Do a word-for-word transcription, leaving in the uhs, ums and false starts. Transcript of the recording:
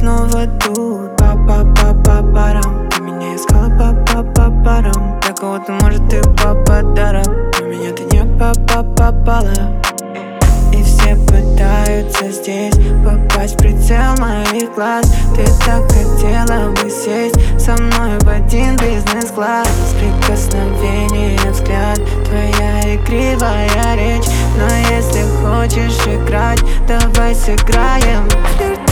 снова тут. Па-па-па-па-парам. Ты меня искала па-па-па-парам. Для кого-то, может, ты папа-даром, но меня ты не па-па-попала. И все пытаются здесь попасть в прицел моих глаз. Ты так хотела бы сесть со мной в один бизнес-класс. Прикосновение, взгляд, твоя игривая речь. Но если хочешь играть, давай сыграем.